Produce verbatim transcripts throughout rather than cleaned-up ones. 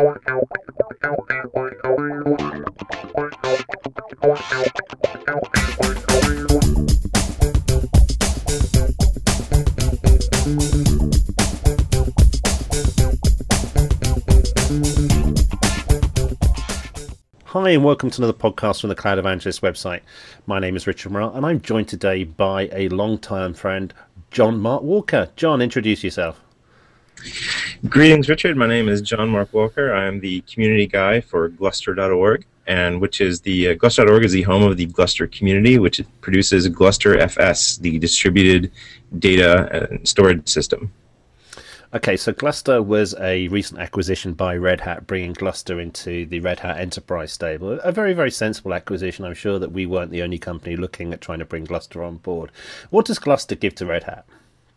Hi and welcome to another podcast from the Cloud Evangelist website. My name is Richard Morrell and I'm joined today by a long-time friend, John Mark Walker. John, introduce yourself. Greetings, Richard. My name is John Mark Walker. I am the community guy for Gluster dot org, and which is the uh, Gluster dot org is the home of the Gluster community, which produces Gluster F S, the distributed data and storage system. Okay, so Gluster was a recent acquisition by Red Hat, bringing Gluster into the Red Hat Enterprise stable. A very, very sensible acquisition. I'm sure that we weren't the only company looking at trying to bring Gluster on board. What does Gluster give to Red Hat?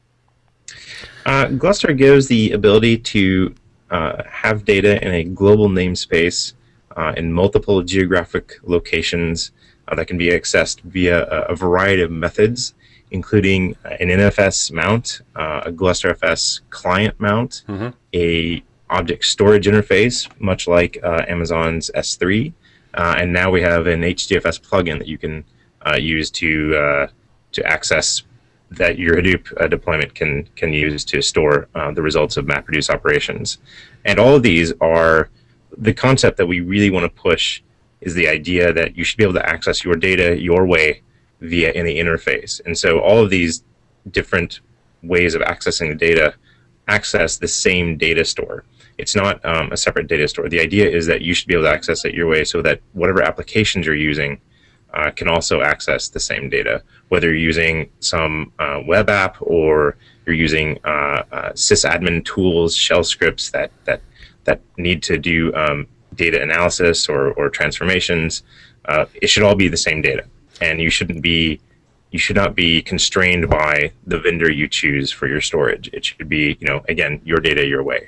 Uh, Gluster gives the ability to uh, have data in a global namespace uh, in multiple geographic locations uh, that can be accessed via a, a variety of methods, including an N F S mount, uh, a Gluster F S client mount, mm-hmm. a object storage interface, much like uh, Amazon's S three, uh, and now we have an H D F S plugin that you can uh, use to uh, to access that your Hadoop uh, deployment can can use to store uh, the results of MapReduce operations. And all of these are the concept that we really want to push is the idea that you should be able to access your data your way via any interface. And so all of these different ways of accessing the data access the same data store. It's not um, a separate data store. The idea is that you should be able to access it your way so that whatever applications you're using uh, can also access the same data, whether you're using some uh, web app or you're using uh, uh, sysadmin tools, shell scripts that, that, that need to do um, data analysis or, or transformations. Uh, it should all be the same data. And you shouldn't be, you should not be constrained by the vendor you choose for your storage. It should be, you know, again, your data, your way.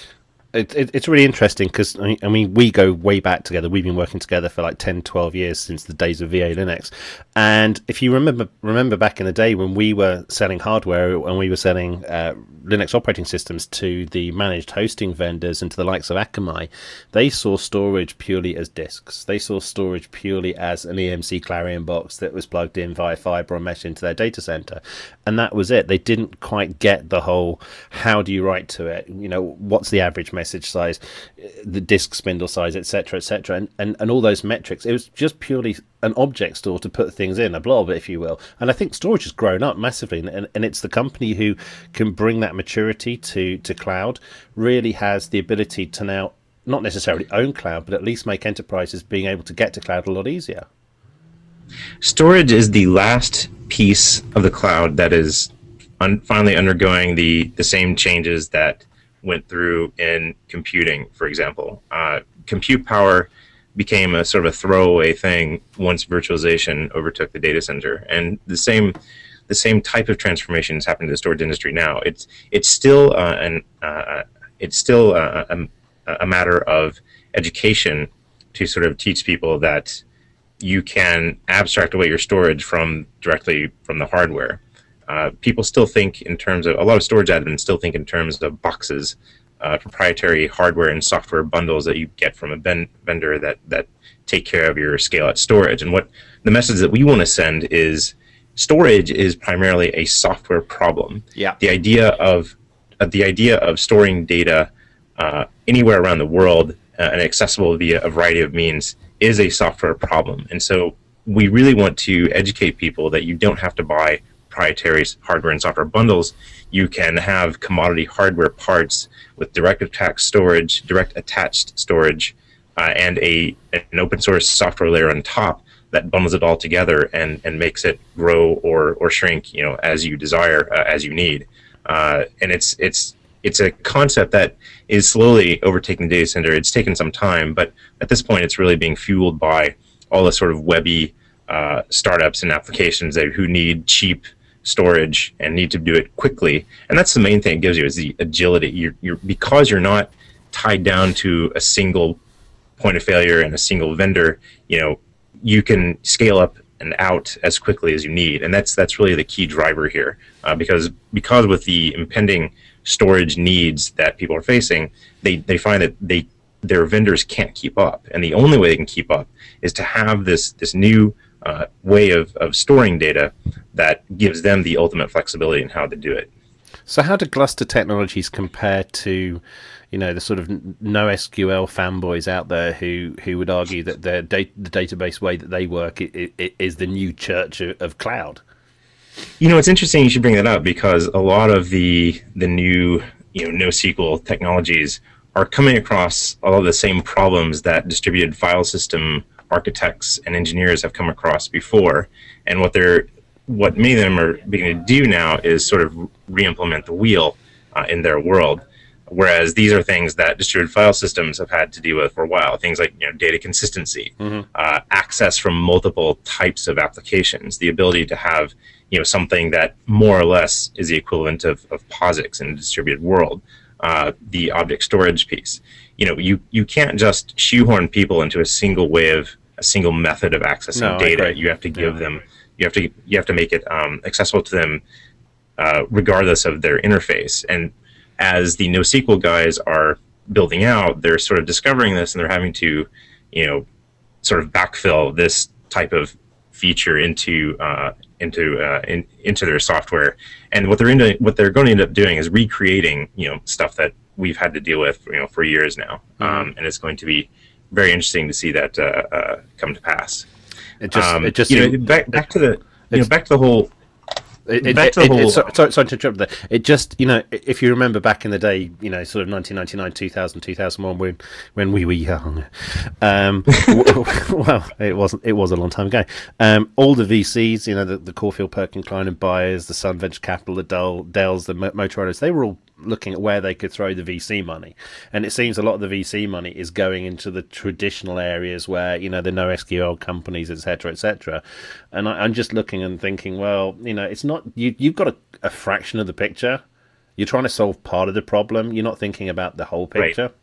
It, it, it's really interesting because, I mean, we go way back together. We've been working together for like ten, twelve years since the days of V A Linux. And if you remember remember back in the day when we were selling hardware and we were selling uh, Linux operating systems to the managed hosting vendors and to the likes of Akamai, they saw storage purely as disks. They saw storage purely as an E M C Clarion box that was plugged in via fiber or mesh into their data center. And that was it. They didn't quite get the whole, how do you write to it? You know, what's the average message? message size, the disk spindle size, et cetera, et cetera, and, and and all those metrics. It was just purely an object store to put things in, a blob, if you will. And I think storage has grown up massively, and, and it's the company who can bring that maturity to, to cloud, really has the ability to now not necessarily own cloud, but at least make enterprises being able to get to cloud a lot easier. Storage is the last piece of the cloud that is un- finally undergoing the, the same changes that went through in computing, for example. Uh, compute power became a sort of a throwaway thing once virtualization overtook the data center, and the same the same type of transformation is happening to the storage industry now. It's it's still uh, an uh, it's still a, a, a matter of education to sort of teach people that you can abstract away your storage from directly from the hardware. Uh, people still think in terms of, a lot of storage admins still think in terms of boxes, uh, proprietary hardware and software bundles that you get from a ben- vendor that, that take care of your scale-out storage. And what the message that we want to send is storage is primarily a software problem. Yeah. The idea of uh, the idea of storing data uh, anywhere around the world uh, and accessible via a variety of means is a software problem. And so we really want to educate people that you don't have to buy proprietary hardware and software bundles. You can have commodity hardware parts with direct attached storage, direct attached storage, uh, and a an open source software layer on top that bundles it all together and, and makes it grow or or shrink, you know, as you desire, uh, as you need. Uh, and it's it's it's a concept that is slowly overtaking the data center. It's taken some time, but at this point, it's really being fueled by all the sort of webby uh, startups and applications that who need cheap storage and need to do it quickly. And that's the main thing it gives you is the agility. You're, you're because you're not tied down to a single point of failure and a single vendor. You know, you can scale up and out as quickly as you need, and that's that's really the key driver here. Uh, because because with the impending storage needs that people are facing, they they find that they their vendors can't keep up, and the only way they can keep up is to have this this new uh, way of, of storing data that gives them the ultimate flexibility in how to do it. So how do Gluster Technologies compare to, you know, the sort of NoSQL fanboys out there who, who would argue that their da- the database way that they work it, it is the new church of, of cloud? You know, it's interesting you should bring that up, because a lot of the the new, you know, NoSQL technologies are coming across all of the same problems that distributed file system architects and engineers have come across before. And what they're what many of them are beginning to do now is sort of re-implement the wheel uh, in their world. Whereas these are things that distributed file systems have had to deal with for a while. Things like, you know, data consistency, mm-hmm. uh, access from multiple types of applications, the ability to have, you know, something that more or less is the equivalent of, of POSIX in a distributed world, uh, the object storage piece. You know, you, you can't just shoehorn people into a single way of a single method of accessing no, data. You have to give yeah. them, you have to you have to make it um, accessible to them uh, regardless of their interface. And as the NoSQL guys are building out, they're sort of discovering this, and they're having to, you know, sort of backfill this type of feature into uh, into uh, in, into their software. And what they're into, what they're going to end up doing is recreating, you know, stuff that we've had to deal with, you know, for years now. Mm-hmm. Um, and it's going to be very interesting to see that uh, uh, come to pass. It just, um, it just you seemed, know, back back to the you know back to the whole. It, it, it, it, sorry, sorry, sorry to interrupt there. It just, you know, if you remember back in the day, you know, sort of nineteen ninety-nine, two thousand, two thousand one, when when we were young, um, well, it wasn't. It was a long time ago. Um, all the V Cs, you know, the, the Caulfield, Perkin, Klein and Byers, the Sun Venture Capital, the Dell, Dells, the Motorola's, they were all looking at where they could throw the V C money, and it seems a lot of the V C money is going into the traditional areas where, you know, the NoSQL companies, et cetera, et cetera. And I, I'm just looking and thinking, well, you know, it's not you. You've got a, a fraction of the picture. You're trying to solve part of the problem. You're not thinking about the whole picture.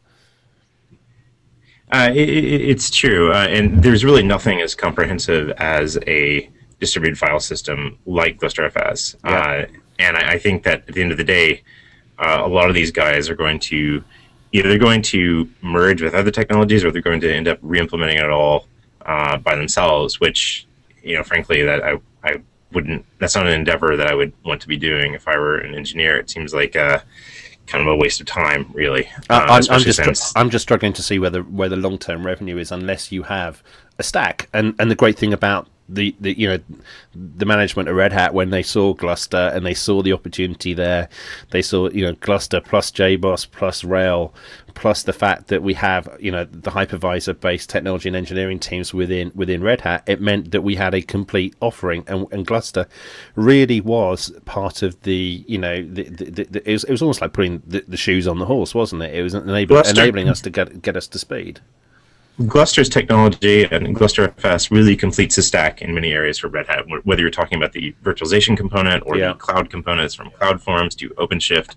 Right. Uh, it, it, it's true, uh, and there's really nothing as comprehensive as a distributed file system like GlusterFS. Yeah. Uh, and I, I think that at the end of the day, Uh, a lot of these guys are going to either they're going to merge with other technologies, or they're going to end up re-implementing it all uh, by themselves. Which, you know, frankly, that I I wouldn't. That's not an endeavor that I would want to be doing if I were an engineer. It seems like a kind of a waste of time, really. Uh, I'm, I'm just since... I'm just struggling to see where the where the long term revenue is unless you have a stack. And and the great thing about The, the you know the management of Red Hat, when they saw Gluster and they saw the opportunity there, they saw, you know, Gluster plus J BOSS plus Rail plus the fact that we have, you know, the hypervisor based technology and engineering teams within within Red Hat. It meant that we had a complete offering, and, and Gluster really was part of the, you know, the, the, the, the, it was it was almost like putting the, the shoes on the horse, wasn't it? It was enabling, enabling us to get get us to speed. Gluster's technology and GlusterFS really completes the stack in many areas for Red Hat, whether you're talking about the virtualization component or yeah. the cloud components from CloudForms to OpenShift.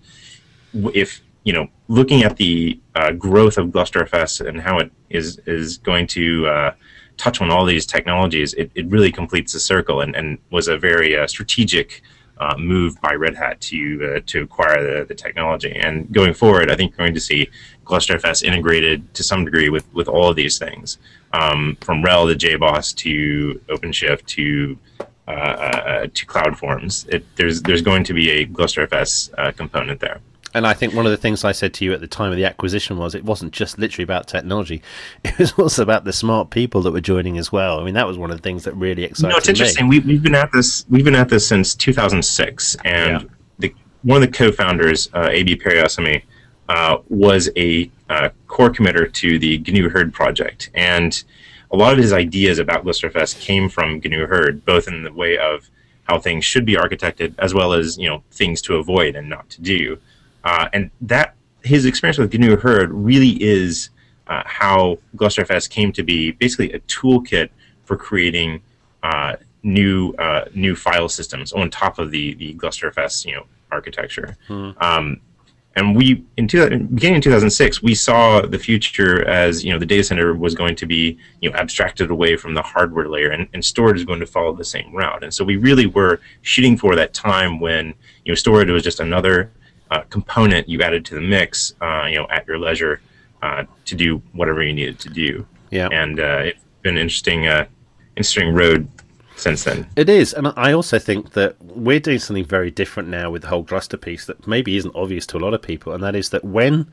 If, you know, looking at the uh, growth of GlusterFS and how it is is going to uh, touch on all these technologies, it, it really completes the circle, and, and was a very uh, strategic uh, move by Red Hat to uh, to acquire the, the technology. And going forward, I think we're going to see GlusterFS integrated to some degree with, with all of these things, um, from RHEL to J BOSS to OpenShift to uh, uh, to CloudForms. It, there's there's going to be a GlusterFS uh, component there. And I think one of the things I said to you at the time of the acquisition was it wasn't just literally about technology; it was also about the smart people that were joining as well. I mean, that was one of the things that really excited me. No, it's interesting. We, we've been at this. We've been at this since two thousand six, and yeah. the, one of the co-founders, uh, A B Periosamy, Uh, was a uh, core committer to the G N U Herd project, and a lot of his ideas about GlusterFS came from G N U Herd, both in the way of how things should be architected, as well as, you know, things to avoid and not to do. Uh, and that his experience with G N U Herd really is uh, how GlusterFS came to be basically a toolkit for creating uh, new uh, new file systems on top of the the GlusterFS, you know, architecture. Hmm. Um, And we, in two, beginning in two thousand six, we saw the future as, you know, the data center was going to be, you know, abstracted away from the hardware layer, and, and storage is going to follow the same route. And so we really were shooting for that time when, you know, storage was just another uh, component you added to the mix, uh, you know, at your leisure, uh, to do whatever you needed to do. Yeah. And uh, it's been an interesting, uh, interesting road since then. It is, and I also think that we're doing something very different now with the whole Gluster piece that maybe isn't obvious to a lot of people, and that is that when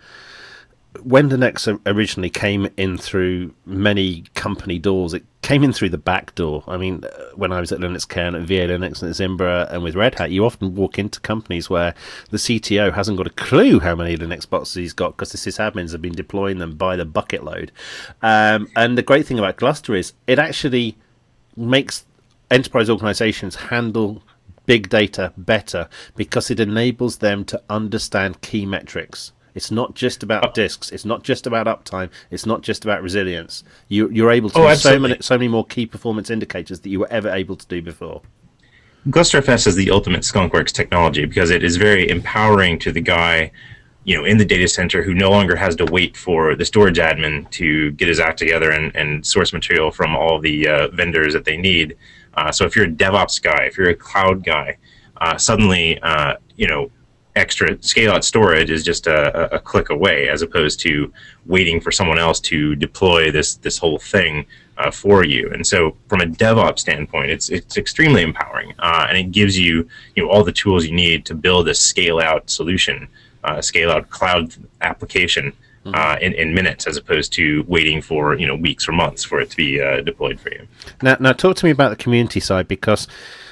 when Linux originally came in through many company doors, it came in through the back door. I mean, when I was at LinuxCare and at V A Linux and at Zimbra and with Red Hat, you often walk into companies where the C T O hasn't got a clue how many Linux boxes he's got because the sysadmins have been deploying them by the bucket load. Um, and the great thing about Gluster is it actually makes enterprise organizations handle big data better because it enables them to understand key metrics. It's not just about disks. It's not just about uptime. It's not just about resilience. You, you're able to oh, do so many, so many more key performance indicators that you were ever able to do before. GlusterFS is the ultimate skunkworks technology because it is very empowering to the guy, you know, in the data center who no longer has to wait for the storage admin to get his act together and, and source material from all the uh, vendors that they need. Uh, so if you're a DevOps guy, if you're a cloud guy, uh, suddenly, uh, you know, extra scale-out storage is just a, a click away, as opposed to waiting for someone else to deploy this this whole thing uh, for you. And so, from a DevOps standpoint, it's it's extremely empowering, uh, and it gives you you know all the tools you need to build a scale-out solution, uh, a scale-out cloud application mm-hmm. uh, in in minutes, as opposed to waiting for you know weeks or months for it to be uh, deployed for you. Now, now talk to me about the community side, because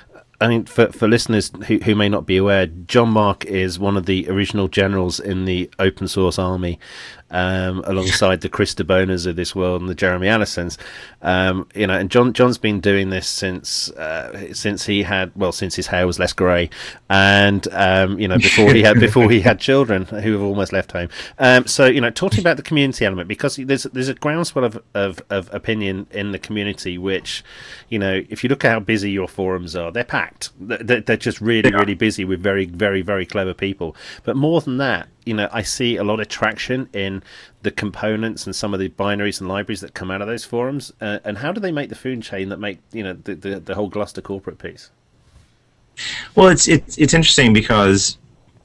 I mean, for for listeners who, who may not be aware, John Mark is one of the original generals in the open source army, um, alongside the Chris DeBonas of this world and the Jeremy Allisons. Um, you know, and John John's been doing this since uh, since he had well since his hair was less grey, and um, you know before he had before he had children who have almost left home. Um, so you know, talking about the community element, because there's there's a groundswell of, of of opinion in the community, which you know, if you look at how busy your forums are, they're packed. They're, they're just really really busy with very very very clever people. But more than that, you know, I see a lot of traction in the components and some of the binaries and libraries that come out of those forums. Uh, and how do they make the food chain that make, you know, the, the, the whole Gluster corporate piece? Well, it's, it's, it's interesting because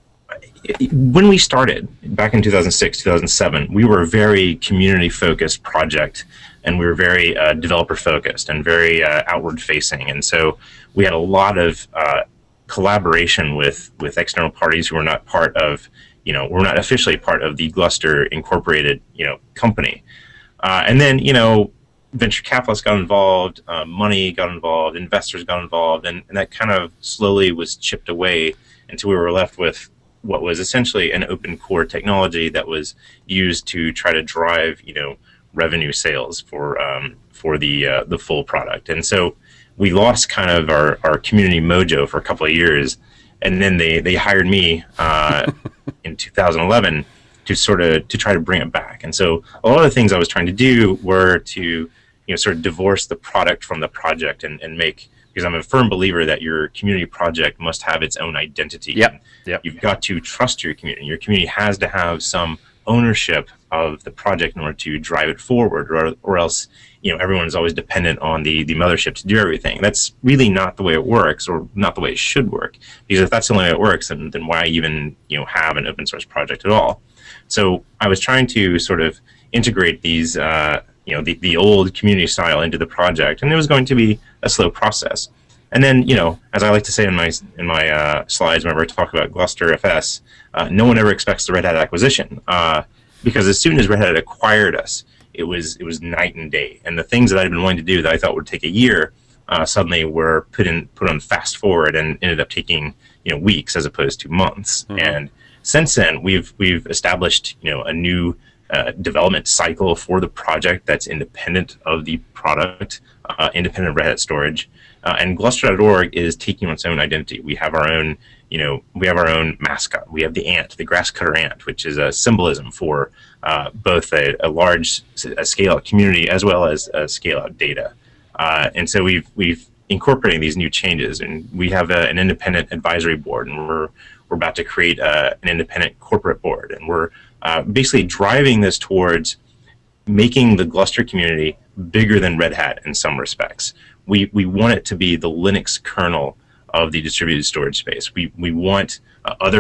when we started back in two thousand six, two thousand seven, we were a very community-focused project, and we were very uh, developer-focused and very uh, outward-facing. And so we had a lot of uh, collaboration with, with external parties who were not part of you know, we're not officially part of the Gluster Incorporated, you know, company. Uh, and then, you know, venture capitalists got involved, uh, money got involved, investors got involved, and, and that kind of slowly was chipped away until we were left with what was essentially an open core technology that was used to try to drive, you know, revenue sales for um, for the uh, the full product. And so we lost kind of our, our community mojo for a couple of years. And then they, they hired me uh, in two thousand eleven to sort of to try to bring it back. And so a lot of the things I was trying to do were to you know sort of divorce the product from the project and, and make, because I'm a firm believer that your community project must have its own identity. Yep. Yep. You've got to trust your community. Your community has to have some ownership of the project in order to drive it forward, or or else you know everyone is always dependent on the the mothership to do everything. That's really not the way it works, or not the way it should work. Because if that's the only way it works, then then why even you know have an open source project at all? So I was trying to sort of integrate these uh, you know the the old community style into the project, and it was going to be a slow process. And then, you know, as I like to say in my in my uh, slides whenever I talk about GlusterFS, uh, no one ever expects the Red Hat acquisition, uh, because as soon as Red Hat acquired us, it was it was night and day. And the things that I'd been wanting to do that I thought would take a year, uh, suddenly were put in put on fast forward and ended up taking you know weeks as opposed to months. Mm-hmm. And since then, we've we've established you know a new uh, development cycle for the project that's independent of the product, uh, independent of Red Hat storage. Uh, and Gluster dot org is taking its own identity. We have our own, you know, we have our own mascot. We have the ant, the grass cutter ant, which is a symbolism for uh, both a, a large a scale-out community as well as a scale-out data. Uh, and so we've we've incorporating these new changes, and we have a, an independent advisory board, and we're we're about to create a, an independent corporate board, and we're uh, basically driving this towards making the Gluster community bigger than Red Hat in some respects. We we want it to be the Linux kernel of the distributed storage space. We we want uh, other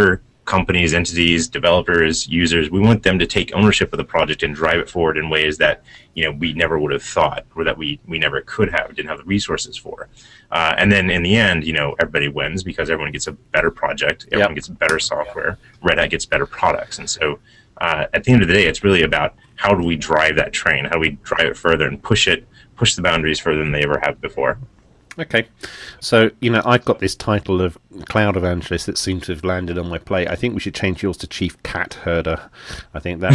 companies, entities, developers, users, we want them to take ownership of the project and drive it forward in ways that, you know, we never would have thought, or that we, we never could have, didn't have the resources for. Uh, and then in the end, you know, everybody wins because everyone gets a better project, everyone yep. gets better software, Red Hat gets better products. And so uh, at the end of the day, it's really about how do we drive that train? How do we drive it further and push it, push the boundaries further than they ever have before? Okay, so, you know, I've got this title of Cloud Evangelist that seems to have landed on my plate. I think we should change yours to Chief Cat Herder. I think that,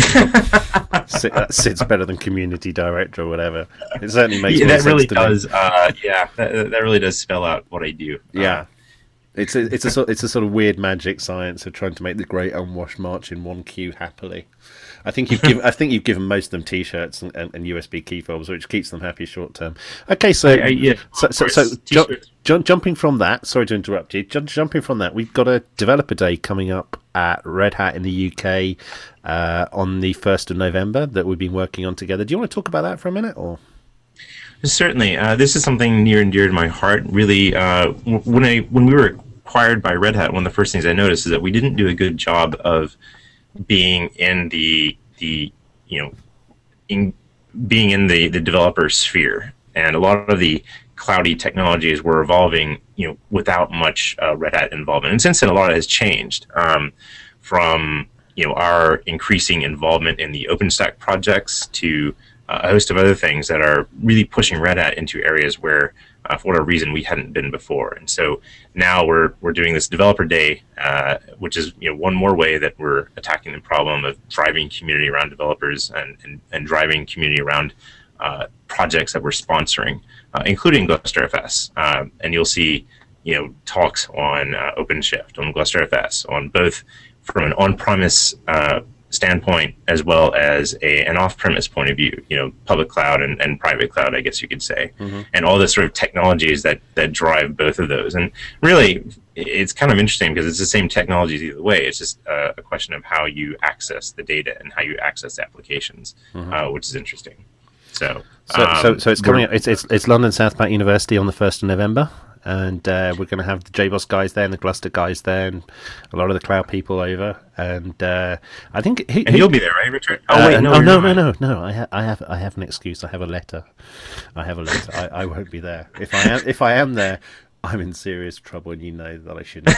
sit, that sits better than Community Director or whatever. It certainly makes yeah, more that sense really to does. me. Uh, yeah, that, that really does spell out what I do. Yeah. Uh, It's a, it's, a sort, it's a sort of weird magic science of trying to make the great unwashed march in one queue happily. I think you've given, I think you've given most of them T-shirts and, and, and U S B key fobs, which keeps them happy short term. Okay, so I, I, yeah, so so, so ju- ju- jumping from that, sorry to interrupt you. Ju- jumping from that, we've got a developer day coming up at Red Hat in the U K uh, on the first of November that we've been working on together. Do you want to talk about that for a minute, or? Certainly, uh, this is something near and dear to my heart. Really, uh, when I when we were acquired by Red Hat, one of the first things I noticed is that we didn't do a good job of being in the the you know in being in the the developer sphere, and a lot of the cloudy technologies were evolving you know without much uh, Red Hat involvement. And since then, a lot has changed um, from you know our increasing involvement in the OpenStack projects to uh, a host of other things that are really pushing Red Hat into areas where Uh, for whatever reason we hadn't been before. And so now we're we're doing this developer day, uh, which is you know one more way that we're attacking the problem of driving community around developers and and, and driving community around uh, projects that we're sponsoring, uh, including GlusterFS. Uh, and you'll see you know talks on uh, OpenShift, on GlusterFS, on both from an on-premise uh, standpoint as well as a, an off-premise point of view, you know, public cloud and, and private cloud, I guess you could say, mm-hmm. and all the sort of technologies that, that drive both of those. And really, it's kind of interesting because it's the same technologies either way. It's just uh, a question of how you access the data and how you access applications, mm-hmm. uh, which is interesting. So, so, um, so, so it's coming. Up, it's it's it's London South Bank University on the first of November. And uh, we're going to have the J BOSS guys there and the Gluster guys there and a lot of the cloud people over. And uh, I think... He, and he, you'll be there, right, Richard? Oh, uh, wait, no, oh, no, no, no, no. I, ha- I have I have an excuse. I have a letter. I have a letter. I, I won't be there. If I am If I am there, I'm in serious trouble, and you know that I shouldn't.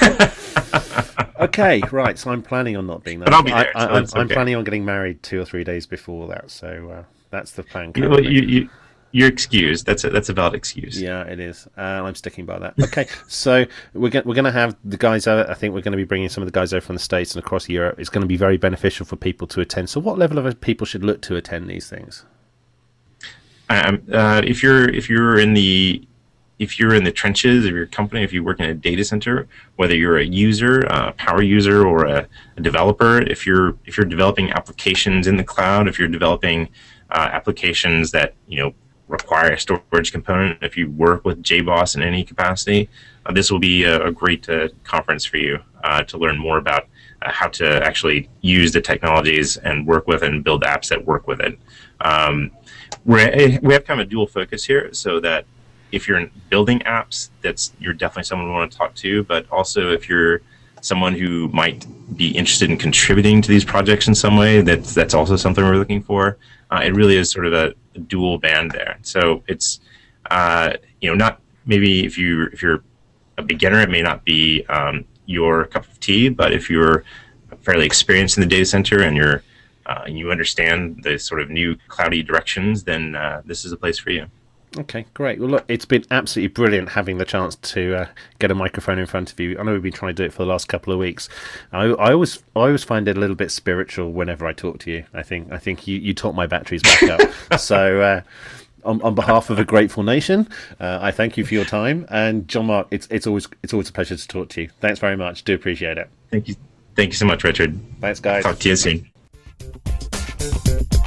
Okay, right. So I'm planning on not being there. But I'll be there. I, I, so I'm, okay. I'm planning on getting married two or three days before that. So uh, that's the plan. You, well, you, you, You're excused. That's a, that's a valid excuse. Yeah, it is. Uh, I'm sticking by that. Okay, so we're go- we're going to have the guys over. I think we're going to be bringing some of the guys over from the States and across Europe. It's going to be very beneficial for people to attend. So, what level of people should look to attend these things? Um, uh, if you're if you're in the if you're in the trenches of your company, if you work in a data center, whether you're a user, a power user, or a, a developer, if you're if you're developing applications in the cloud, if you're developing uh, applications that you know. require a storage component, if you work with J BOSS in any capacity, uh, this will be a, a great uh, conference for you uh, to learn more about uh, how to actually use the technologies and work with and build apps that work with it. Um, we're, we have kind of a dual focus here, so that if you're building apps, that's you're definitely someone we want to talk to, but also if you're someone who might be interested in contributing to these projects in some way, that's, that's also something we're looking for. Uh, it really is sort of a, a dual band there. So it's, uh, you know, not maybe if you if you're a beginner, it may not be um, your cup of tea. But if you're fairly experienced in the data center and you're uh, and you understand the sort of new cloudy directions, then uh, this is a place for you. Okay, great. Well, look, it's been absolutely brilliant having the chance to uh, get a microphone in front of you. I know we've been trying to do it for the last couple of weeks. I, I always, I always find it a little bit spiritual whenever I talk to you. I think, I think you, you talk my batteries back up. So, uh, on, on behalf of a grateful nation, uh, I thank you for your time. And John Mark, it's, it's always, it's always a pleasure to talk to you. Thanks very much. Do appreciate it. Thank you. Thank you so much, Richard. Thanks, guys. Talk to you soon.